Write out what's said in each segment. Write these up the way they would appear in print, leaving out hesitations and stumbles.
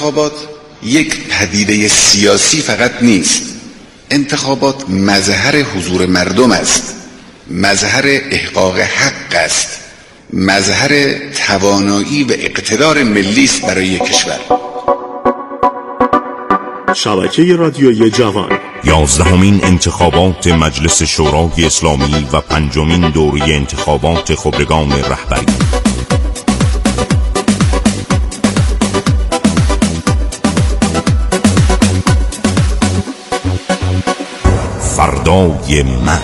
انتخابات یک پدیده سیاسی فقط نیست. انتخابات مظهر حضور مردم است، مظهر احقاق حق است، مظهر توانایی و اقتدار ملی است برای کشور. شبکه رادیویی جوان 11مین انتخابات مجلس شورای اسلامی و 5مین دوره انتخابات خبرگان رهبری. فردای من.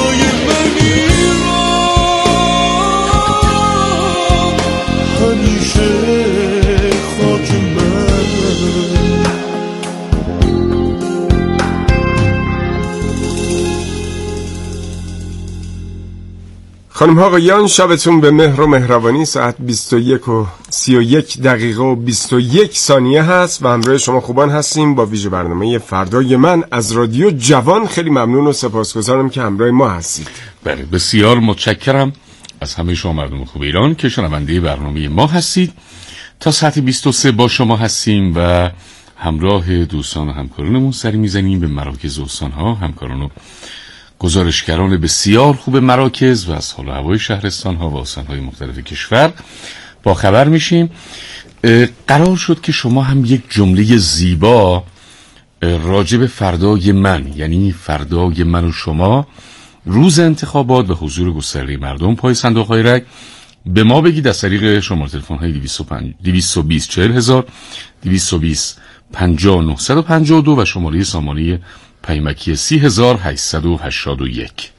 خانم ها آقایان، شبتون به مهر و مهربانی. ساعت 21:31 هست و همراه شما خوبان هستیم با ویژه برنامه فردای من از رادیو جوان. خیلی ممنون و سپاسگزارم که همراه ما هستید. بله، بسیار متشکرم از همه شما مردم خوب ایران که شنونده برنامه ما هستید. تا ساعت 23 با شما هستیم و همراه دوستان و همکارانمون سری میزنیم به مراکز استان‌ها، همکاران و گزارشگران بسیار خوب مراکز و از حال و هوای شهرستان‌ها و استان‌های مختلف کشور با خبر میشیم. قرار شد که شما هم یک جمله زیبا راجع به فردای من، یعنی فردای من و شما، روز انتخابات و حضور گسترده مردم پای صندوق‌های رای به ما بگید از طریق شماره تلفن‌های 220 40000 220 50952 و شماره سامانه پیمکی 30881.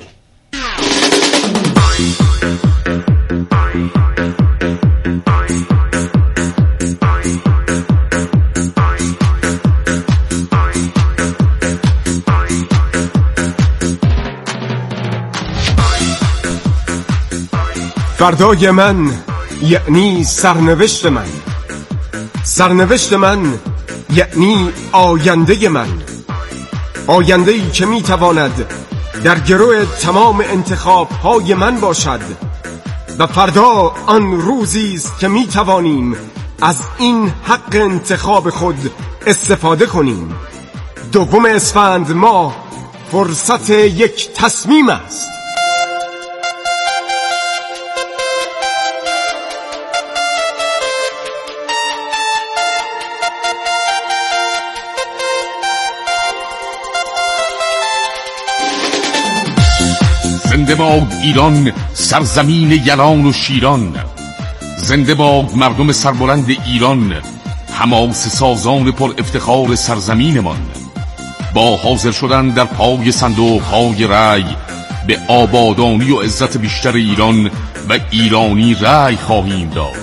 فردای من یعنی سرنوشت من، سرنوشت من یعنی آینده من، آینده‌ای که میتواند در گروه تمام انتخاب‌های من باشد و فردا آن روزی است که میتوانیم از این حق انتخاب خود استفاده کنیم. 2 اسفند ماه فرصت یک تصمیم است. زنده باد ایران، سرزمین یلان و شیران. زنده باد مردم سربلند ایران، حماسه سازان پر افتخار سرزمینمان. با حاضر شدن در پای صندوق‌های رای به آبادانی و عزت بیشتر ایران و ایرانی رای خواهیم داد.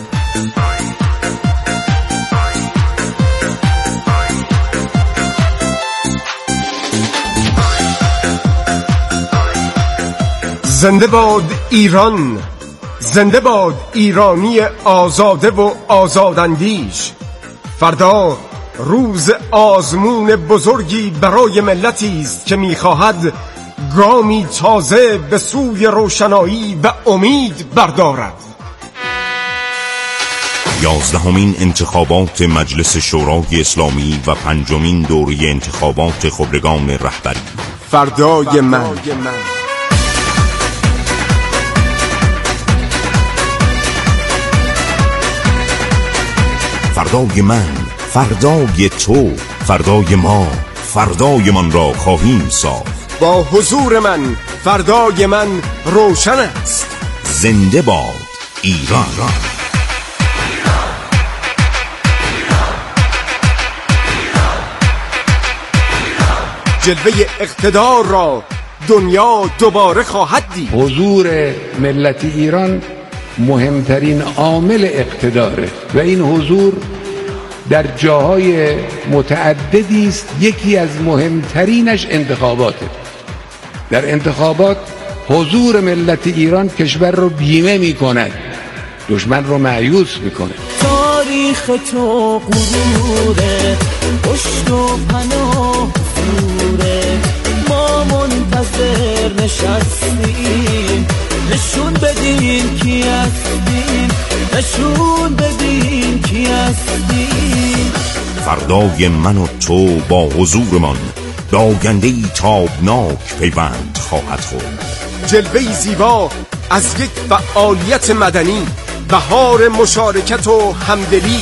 زنده باد ایران، زنده باد ایرانی آزاده و آزاداندیش. فردا روز آزمون بزرگی برای ملتی است که می‌خواهد گامی تازه به سوی روشنایی و امید بردارد. 11مین انتخابات مجلس شورای اسلامی و 5مین دوره انتخابات خبرگان رهبری. فردای من. فردای من، فردای تو، فردای ما، فردای من را خواهیم ساخت. با حضور من فردای من روشن است. زنده باد ایران. جلوه اقتدار را دنیا دوباره خواهد دید. حضور ملت ایران مهمترین عامل اقتداره و این حضور در جاهای متعددی است. یکی از مهمترینش انتخاباته. در انتخابات حضور ملت ایران کشور رو بیمه می‌کند، دشمن رو مایوس می‌کنه. تاریخ تو غروره، پشت و پناه سوره، ما منتظر نشستیم، نشون بدین کی هستیم، نشون بدین کی هستیم. فردای من و تو با حضورمان به آینده‌ای تابناک پیوند خواهد خورد. جلوه‌ای زیبا از یک فعالیت مدنی، بهار مشارکت و همدلی.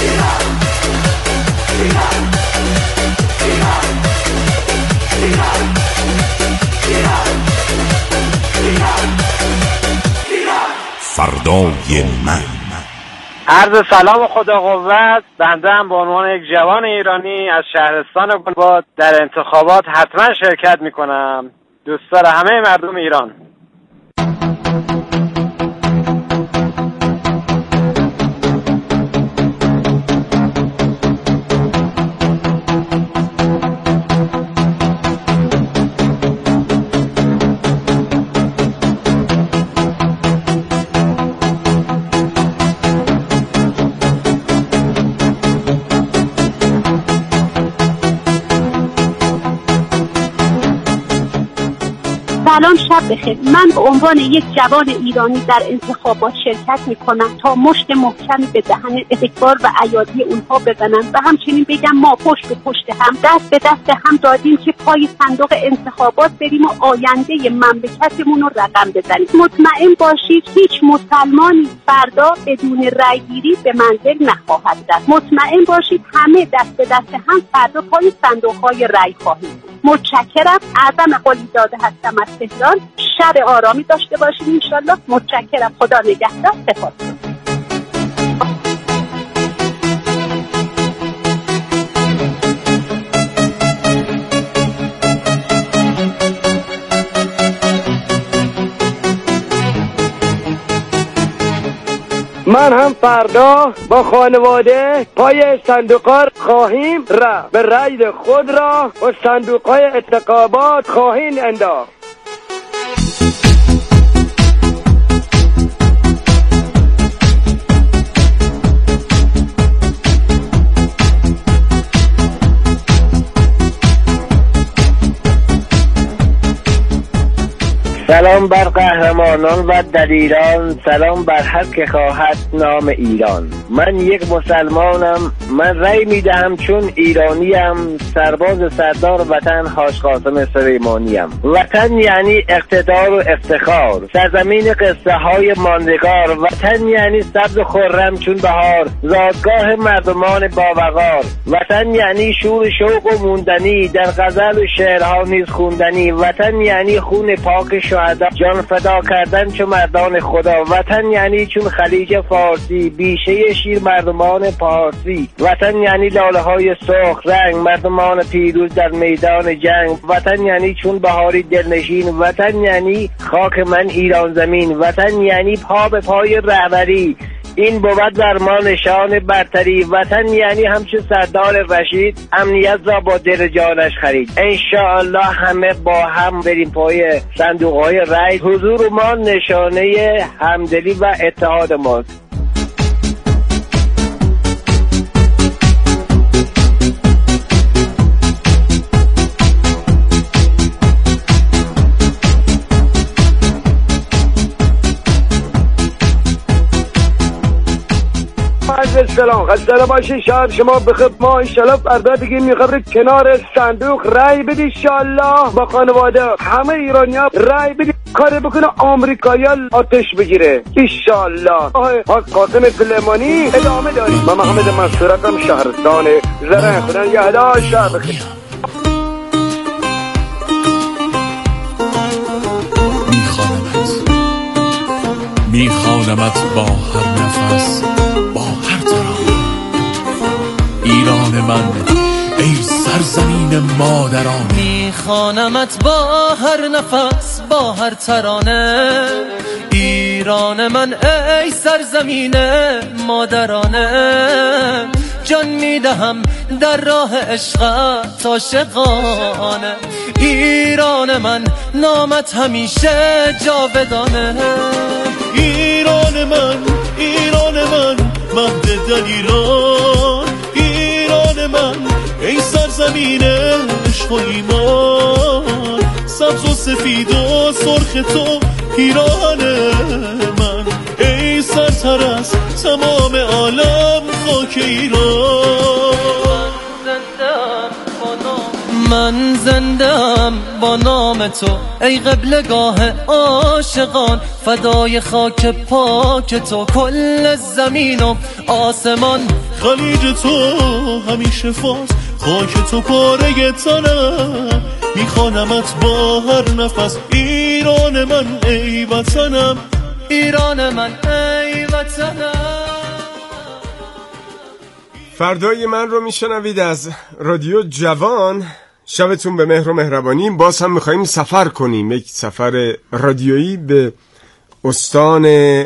فردای من. عرض سلام و خدا قوت. بنده هم به عنوان یک جوان ایرانی از شهرستان گلباد در انتخابات حتما شرکت میکنم. دوستدار همه مردم ایران. سلام، شب بخیر. من به عنوان یک جوان ایرانی در انتخابات شرکت میکنم تا مشت محکمی به دهن استکبار و ایادی اونها بزنم و همچنین بگم ما پشت به پشت هم، دست به دست هم دادیم که پای صندوق انتخابات بریم و آینده مملکتمون رو رقم بزنیم. مطمئن باشید هیچ مسلمانی فردا بدون رأی گیری به منزل نخواهد رفت. مطمئن باشید همه دست به دست هم فردا پای صندوق‌های رأی خواهیم بود. متشکرم. اعظم قلیزاده هستم از تهران. شب آرامی داشته باشید انشالله. متشکرم. خدا نگهدار. سپاس. من هم فردا با خانواده پای صندوق‌ها خواهیم رفت. به رأی خود را و صندوق‌های انتخابات خواهیم انداخت. سلام بر قهرمانان و دلیران، سلام بر هر که خواهد نام ایران. من یک مسلمانم، من رأی میدهم چون ایرانیم، سرباز سردار وطن حاج قاسم سلیمانیم. وطن یعنی اقتدار و افتخار، سرزمین قصه های ماندگار. وطن یعنی سبز و خرم چون بهار، زادگاه مردمان باوقار. وطن یعنی شور شوق و موندنی، در غزل و شعرها نیز خوندنی. وطن یعنی خون پاک شهدا، جان فدا کردن چو مردان خدا. وطن یعنی چون خلیج فارسی، بیشه شیر مردمان پارسی. وطن یعنی لاله های سرخ رنگ، مردمان پیروز در میدان جنگ. وطن یعنی چون بهاری دلنشین، وطن یعنی خاک من ایران زمین. وطن یعنی پا به پای رهبری، این بود بر ما نشان برتری. وطن یعنی همچون سردار رشید، امنیت را با دل جانش خرید. انشاءالله همه با هم بریم پای صندوق‌های رأی. حضور ما نشانه همدلی و اتحاد ماست. سلام، خسته باشی، شب شما بخیر. ما انشالله فردا دیگه میخوره کنار صندوق رای بدی انشالله. با خانواده همه ایرانی‌ها رای بدی، کار بکنه آمریکایی‌ها آتش بگیره انشالله. حاج قاسم سلیمانی ادامه داریم. من محمد منصورم، شهرستان زرنج. خدا نگهدار. شب بخیر. میخوانمت با هر نفس، با هر ترانه. ایران من ای سرزمین مادرانه. میخوانمت با هر نفس، با هر ترانه. ایران من ای سرزمین مادرانه. جان میدهم در راه عشقت عاشقانه. ایران من نامت همیشه جاودانه. ایران من، ایران من، مهد دلیران. ایران من ای سرزمین عشق و ایمان. سبز و سفید و سرخ تو ایران من. ای سرتر از تمام عالم خاک ایران. زندم با نام تو ای قبلگاه عاشقان، فدای خاک پاک تو کل زمین و آسمان. خلیج تو همیشه فاز، خاک تو پاره تنم، میخوانمت با هر نفس. ایران من ای وطنم، ایران من ای وطنم. فردای من رو میشنوید از رادیو جوان. شبتون به مهر و مهربانی. باز هم میخواییم سفر کنیم، یک سفر رادیویی به استان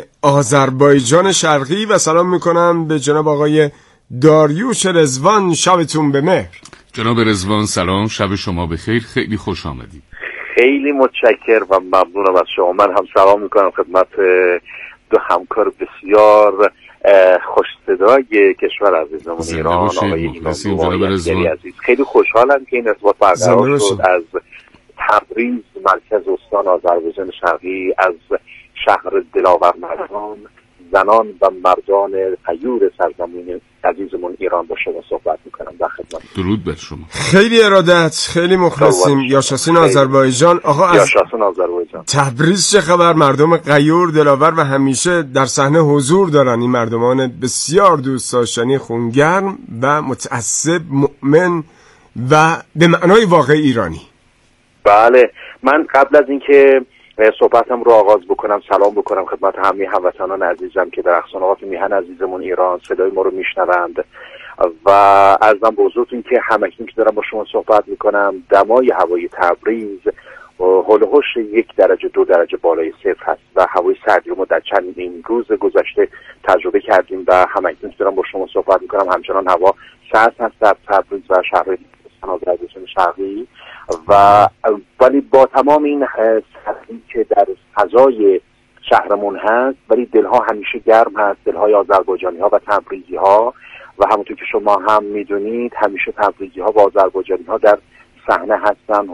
آذربایجان شرقی و سلام میکنم به جناب آقای داریوش رضوان. شبتون به مهر. جناب رضوان سلام، شب شما بخیر، خیلی خوش آمدید. خیلی متشکر و ممنونم از شما. من هم سلام میکنم خدمت دو همکار بسیار خوش صدای کشور عزیزمون ایران، آقای ایمان عزیز. خیلی خوشحالم که این ارتباط برقرار شد از تبریز، مرکز استان آذربایجان شرقی، از شهر دلاور مردان، زنان و مردان غیور سرزمین عزیزمون ایران با شما صحبت میکنم. در خدمت. درود بر شما. خیلی ارادت، خیلی مخلصیم. یاشاسین آذربایجان. آقا از یاشاسین آذربایجان. تبریز چه خبر؟ مردم غیور، دلاور و همیشه در صحنه حضور دارن. این مردمان بسیار دوست داشتنی، خونگرم و متعصب، مؤمن و به معنای واقع ایرانی. بله، من قبل از اینکه صحبتم رو آغاز بکنم سلام بکنم خدمت همه هموطنان عزیزم که در اقصانقاط میهن عزیزمون ایران صدای ما رو میشنوند و عرضم به حضورتون که همکنون که دارم با شما صحبت میکنم دمای هوای تبریز هولوش 1 درجه 2 درجه بالای صفر هست و هوای سردی رو ما در چند این روز گذشته تجربه کردیم و همکنون که دارم با شما صحبت میکنم همچنان هوا سرد هست در تبریز و شهر آذربایجان شرقی و ولی با تمام این سردی که در فضای شهرمون هست ولی دلها همیشه گرم هست، دلهای آذربایجانی ها و تبریزی ها و همونطور که شما هم میدونید همیشه تبریزی ها و آذربایجانی ها در صحنه هستن،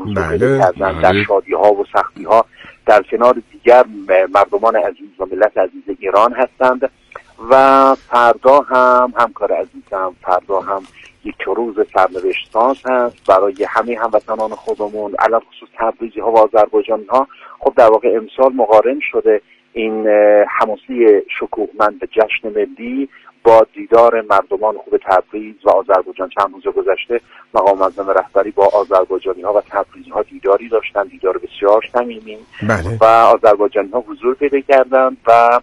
در شادی ها و سختی ها در کنار دیگر مردمان عزیز و ملت عزیز ایران هستند و فردا هم همکار عزیزم، فردا هم یک روز سرنوشت ساز هست برای همه هموطنان خودمون، علل خصوص تبریزی ها و آذربایجانی ها. خب در واقع امسال مقارن شده این حماسی شکوهمند به جشن ملی با دیدار مردمان خوب تبریز و آذربایجان. چند روز گذشته مقام معظم رهبری با آذربایجانی ها و تبریزی ها دیداری داشتن، دیدار بسیار صمیمی و آذربایجانی ها حضور پیدا کردند و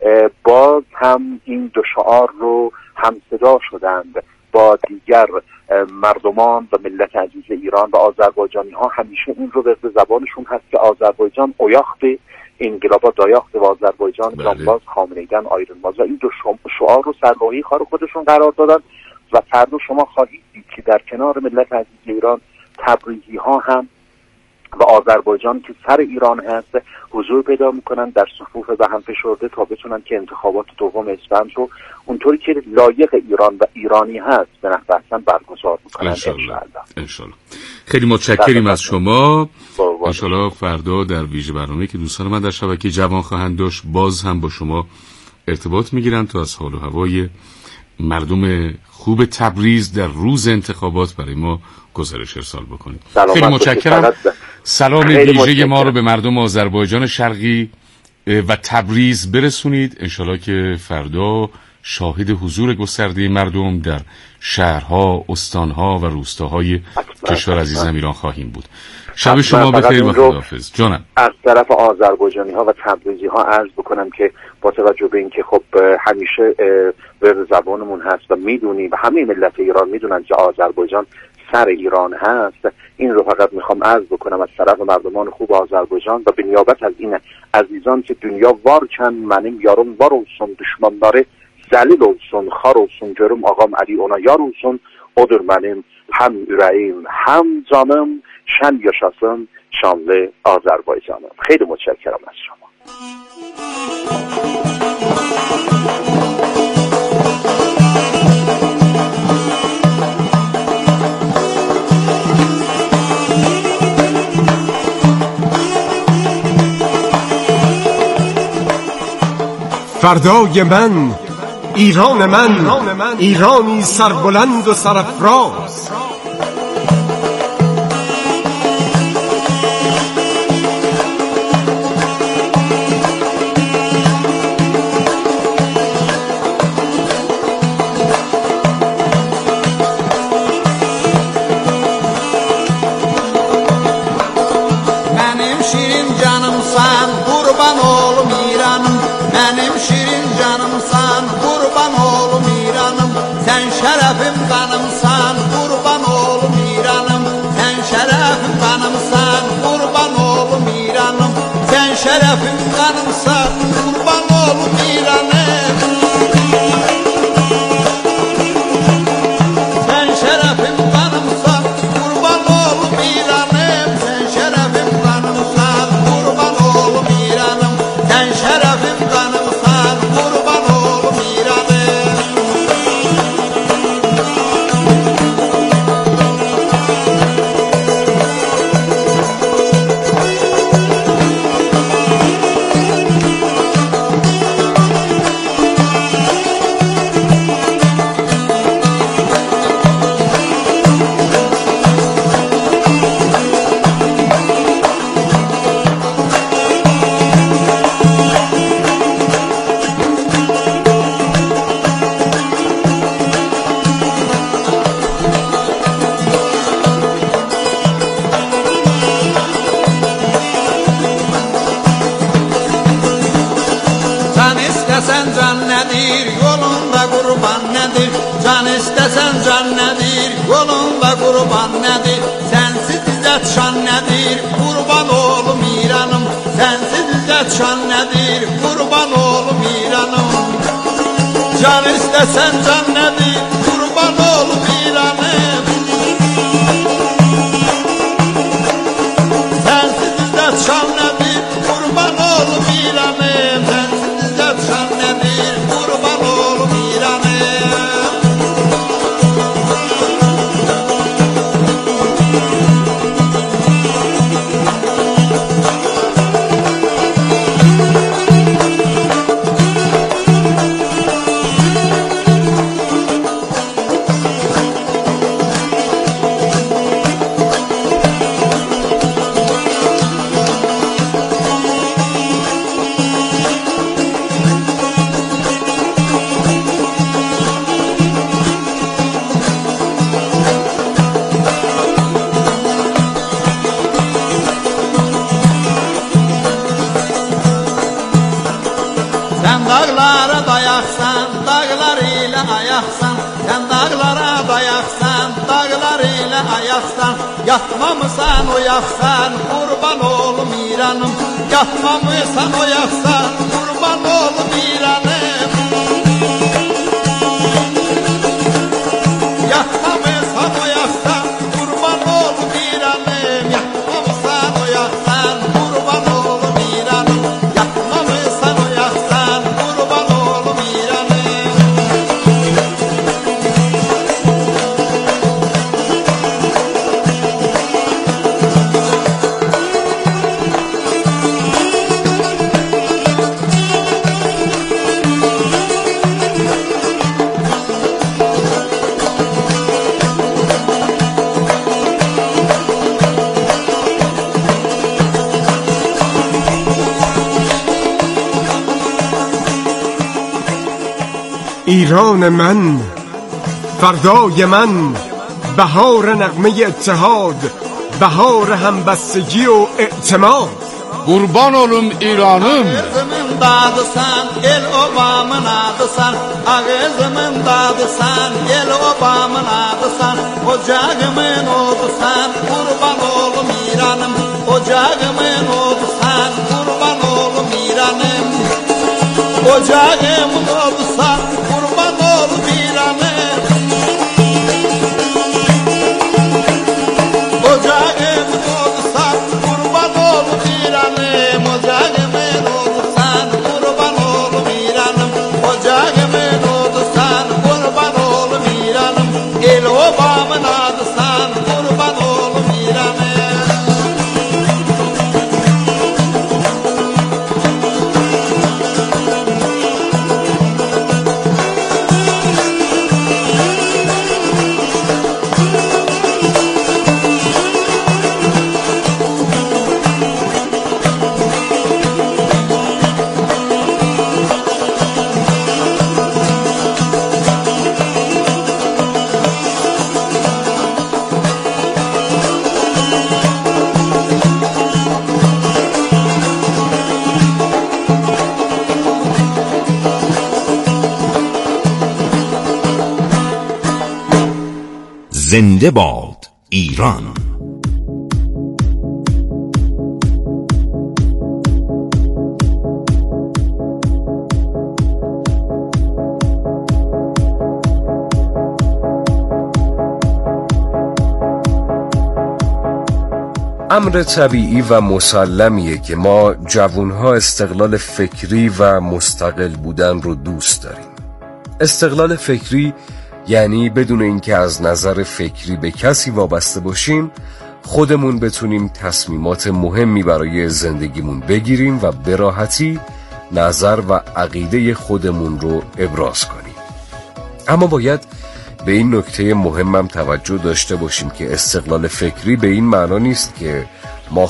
باز هم این دو شعار رو همصدا شدند با دیگر مردمان و ملت عزیز ایران و آذربایجانی ها. همیشه این رو به زبانشون هست که آذربایجان اویاخت انقلابا دایاخت و آذربایجان جانباز خامنه‌ایدن آیرنباز و این دو شعار رو سرراهی کار خودشون قرار دادن و فردا شما خواهید دید که در کنار ملت عزیز ایران تبریزی ها هم و آذربایجان که سر ایران هست حضور پیدا میکنن در صفوف به هم فشرده تا بتونن که انتخابات دوم اسفند رو اونطوری که لایق ایران و ایرانی هست به نحو احسن برگزار میکنن انشالله. خیلی متشکریم از شما. انشالله فردا در ویژه برنامه که دوستان من در شبکه جوان خواهند داشت باز هم با شما ارتباط میگیرن تا از حال و هوای مردم خوب تبریز در روز انتخابات برای ما گزارش ارسال بکنید. خیلی متشکرم. سلام ویژه ما رو به مردم آذربایجان شرقی و تبریز برسونید. انشالله که فردا شاهد حضور گسترده مردم در شهرها، استانها و روستاهای کشور عزیزم ایران خواهیم بود. شب شما بخیر و خداحافظ. جانم. از طرف آذربایجانی ها و تبریزی ها عرض بکنم که با توجه به اینکه خب همیشه به زبانمون هست و میدونی و همه ملت ایران میدونن که آذربایجان سر ایران هست، این رو فقط میخوام عرض بکنم از طرف مردمان خوب آذربایجان و به نیابت از این عزیزان که دنیا وار چند منیم یارم وار olsun düşmanları zelil olsun xar olsun görüm ağam Ali ona yar olsun odur benim hem yüreğim hem canım şen yaşasın şanlı Azerbaycanım. خیلی متشکرم از شما. فردای من، ایران من، ایرانی سربلند و سرافراز، Sen şerefim kanımsa kurban olum İran'e. Sen şerefim kanımsa kurban olum İran'ım. Sen şerefim kanımsa kurban olum İran'ım. Sen şerefim kanımsa kurban olum İran'ım. İstesen can nedir, yolunda kurban nedir? Can istesen can nedir, yolunda kurban nedir? Sensiz izzet şan nedir, kurban oğlum İran'ım. Sensiz izzet şan nedir, kurban oğlum İran'ım. Can istesen can nedir, kurban oğlum İran'ım. Sensiz izzet şan nedir, kurban oğlum İran'ım. Şan nedir, kurban oğlum İran'ım. Dağlara dayaksan, dağlar ile ayaksan. Sen dağlara dayaksan, dağlar ile ayaksan. Yatmamısan oyaksan, kurban oğlum İran'ım. Yatmamısan oyaksan, kurban oğlum İran'ım. Yatmamısan oyaksan, kurban oğlum İran'ım. Yatmamısan oyaksan, kurban oğlum İran'ım. Yatmamısan oyaksan, kurban oğlum İran'ım. ایران من، فردای من، بهار نغمه اتحاد، بهار همبستگی و اعتماد. Kurban olum İran'ım. Ağzımın dadısan, el obamın adısan. Ağzımın dadısan, el obamın adısan. Ocağımın odusan, kurban olum İran'ım. Ocağımın odusan, kurban olum İran'ım. Ocağımın odusan, kurban olum İran'ım. Ocağımın odusan, kurban olum İran'ım. Ocağımın odusan, kurban olum İran'ım. Ocağımın odusan, kurban olum İran'ım. El obamın adısan, kurban olum İran'ım. زنده باد ایران. امر طبیعی و مسلمیه که ما جوانها استقلال فکری و مستقل بودن رو دوست داریم. استقلال فکری یعنی بدون اینکه از نظر فکری به کسی وابسته باشیم خودمون بتونیم تصمیمات مهمی برای زندگیمون بگیریم و به راحتی نظر و عقیده خودمون رو ابراز کنیم. اما باید به این نکته مهمم توجه داشته باشیم که استقلال فکری به این معنا نیست که ما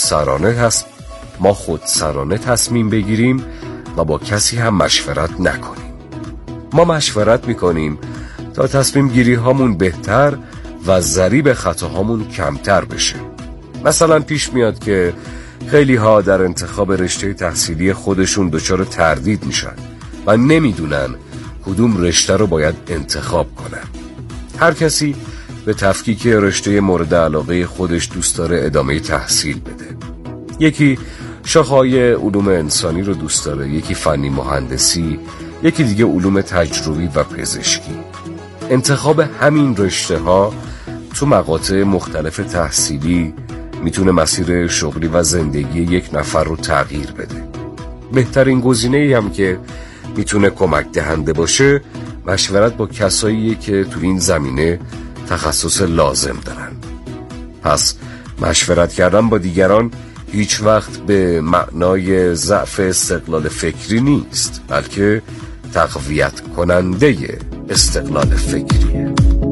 خودسرانه تصمیم بگیریم و با کسی هم مشورت نکنیم. ما مشورت میکنیم تا تصمیم گیری هامون بهتر و ضریب خطاهامون کمتر بشه. مثلا پیش میاد که خیلی ها در انتخاب رشته تحصیلی خودشون دچار تردید میشن و نمیدونن کدوم رشته رو باید انتخاب کنن. هر کسی به تفکیک رشته مورد علاقه خودش دوست داره ادامه تحصیل بده. یکی شاخه‌های علوم انسانی رو دوست داره، یکی فنی مهندسی، یکی دیگه علوم تجربی و پزشکی. انتخاب همین رشته ها تو مقاطع مختلف تحصیلی میتونه مسیر شغلی و زندگی یک نفر رو تغییر بده. بهترین گزینه‌ای هم که میتونه کمک دهنده باشه مشورت با کساییه که تو این زمینه تخصص لازم دارن. پس مشورت کردن با دیگران هیچ وقت به معنای ضعف استقلال فکری نیست، بلکه تقویت کننده استقلال فکریه.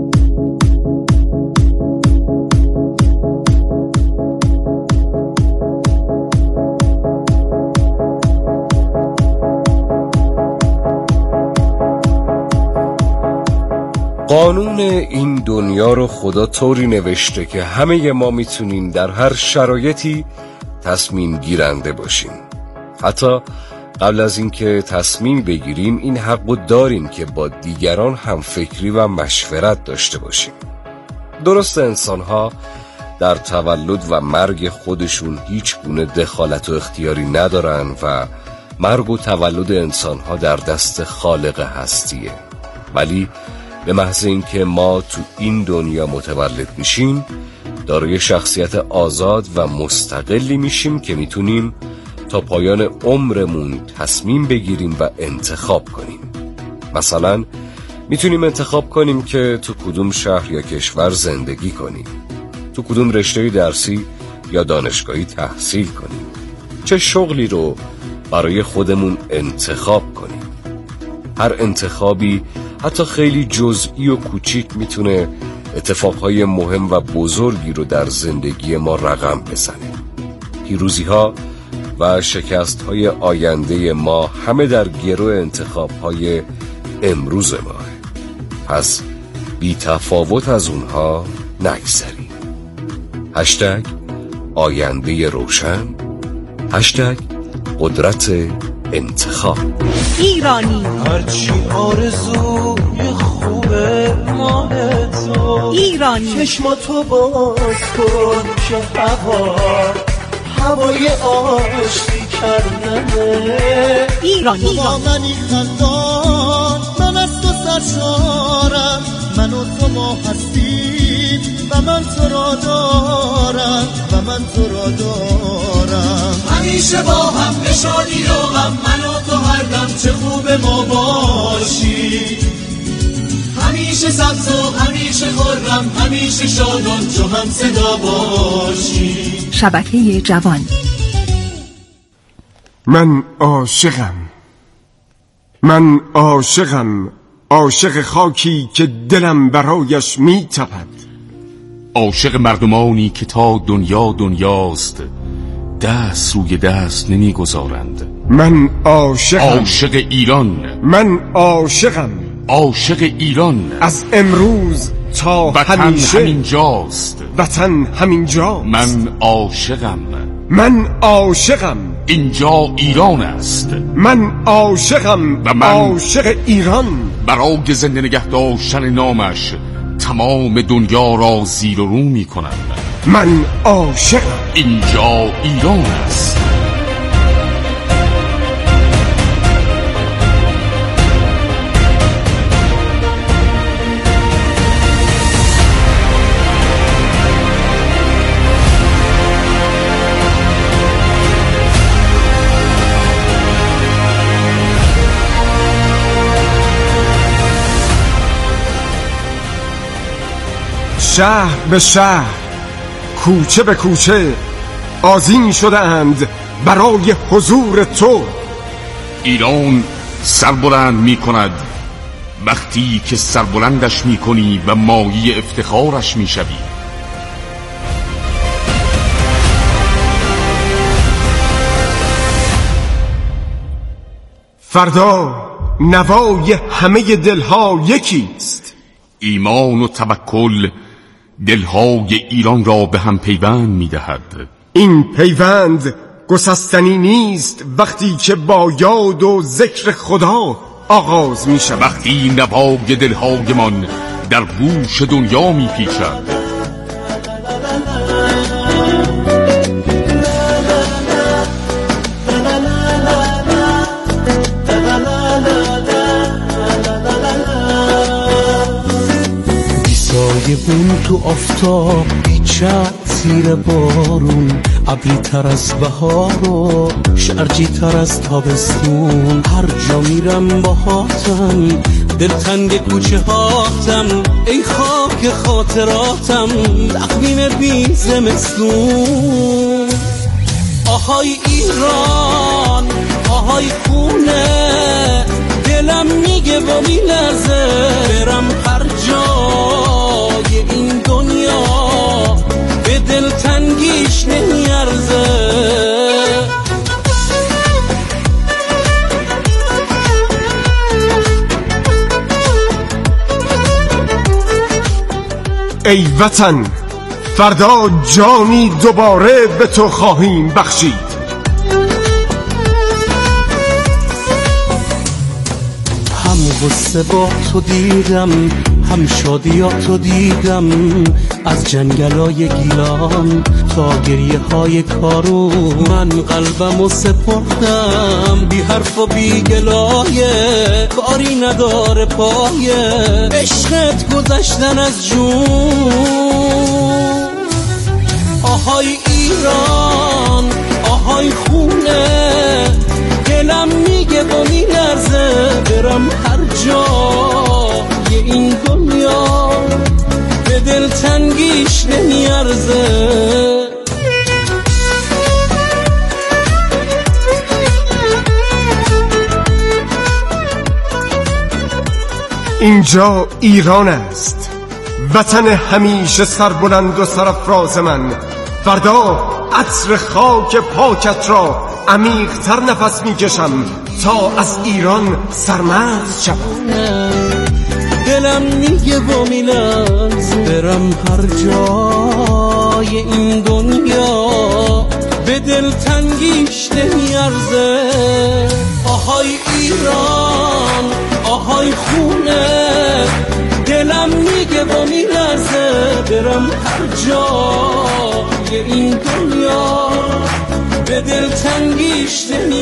قانون این دنیا رو خدا طوری نوشته که همه ما میتونیم در هر شرایطی تصمیم گیرنده باشیم. حتی قبل از اینکه تصمیم بگیریم این حق رو داریم که با دیگران هم فکری و مشورت داشته باشیم. درست انسان‌ها در تولد و مرگ خودشون هیچ گونه دخالت و اختیاری ندارن و مرگ و تولد انسان‌ها در دست خالق هستیه، ولی به محض اینکه ما تو این دنیا متولد میشیم دارای شخصیت آزاد و مستقلی میشیم که میتونیم تا پایان عمرمون تصمیم بگیریم و انتخاب کنیم. مثلا میتونیم انتخاب کنیم که تو کدوم شهر یا کشور زندگی کنیم، تو کدوم رشته درسی یا دانشگاهی تحصیل کنیم، چه شغلی رو برای خودمون انتخاب کنیم. هر انتخابی حتی خیلی جزئی و کوچیک میتونه اتفاقهای مهم و بزرگی رو در زندگی ما رقم بزنه. پیروزی‌ها و شکست‌های آینده ما همه در گرو انتخاب‌های امروز ماه. پس بی تفاوت از اونها نگذریم. آینده روشن، قدرت انتخاب. ایرانی هرچی آرزوی خوبه مال تو، ایرانی چشماتو باز کن که هوای آشتی کردنه. ایرانی با منی خندان، من از تو سرشارم، من و تو ما هستیم و من تو را دارم همیشه با هم به شادی و غم، من و تو هر دم چه خوب ما باشی، همیشه سبز و همیشه خرم، همیشه شادان چو هم صدا باشی. شبکه جوان. من عاشقم، عاشق خاکی که دلم برایش میتپد، عاشق مردمانی که تا دنیاست دست روی دست نمیگذارند. من عاشقم، عاشق ایران، من عاشقم، عاشق ایران. از امروز تا همیشه همینجاست، وطن همینجاست. من عاشقم، اینجا ایران است. من عاشقم و من عاشق ایران. برای زنده نگه داشتن نامش تمام دنیا را زیر و رو می کنم. من عاشقم، اینجا ایران است. شهر به شهر، کوچه به کوچه آذین شدند برای حضور تو. ایران سربلند می کند وقتی که سربلندش می کنی و مایه افتخارش می شوی. فردا نوای همه دلها یکیست. ایمان و توکل دلهای ایران را به هم پیوند می دهد. این پیوند گسستنی نیست وقتی که با یاد و ذکر خدا آغاز می شود. وقتی نوای دلهایمان در گوش دنیا می پیچد. بون تو آفتاب بیچت زیر بارون، ابری تر از بهار و شرجی تر از تابستون. هر جا میرم باهاتم، دلتنگ کوچه هاتم، ای خاک خاطراتم، تقویم بی زمستون. آهای ایران، آهای خونه، دلم میگه و میلرزه برم هر جای این دنیا، به دلتنگیش نمیارزه. ای وطن، فردا جانی دوباره به تو خواهیم بخشید. هم غصه با تو دیدم، هم شادیاتو دیدم، از جنگلای گیلان تا گریه های کارون. من قلبمو سپردم بی حرف و بی گلایه، کاری نداره پایه عشقت گذشتن از جون. آهای ایران، آهای خونه، دلم میگه و میلرزه برم هر جای این دنیا، به دلتنگیش نمیارزه. اینجا ایران است، وطن همیشه سربلند و سرافراز من. فردا عطر خاک پاکت را عمیق‌تر نفس میکشم تا از ایران سرمست شوم. دلم میگه با میلرزه برم هر جای این دنیا، به دلتنگیش نمیارزه. آهای ایران، آهای خونه، دلم میگه با میلرزه برم هر جای این دنیا، به دلتنگیش نمیارزه.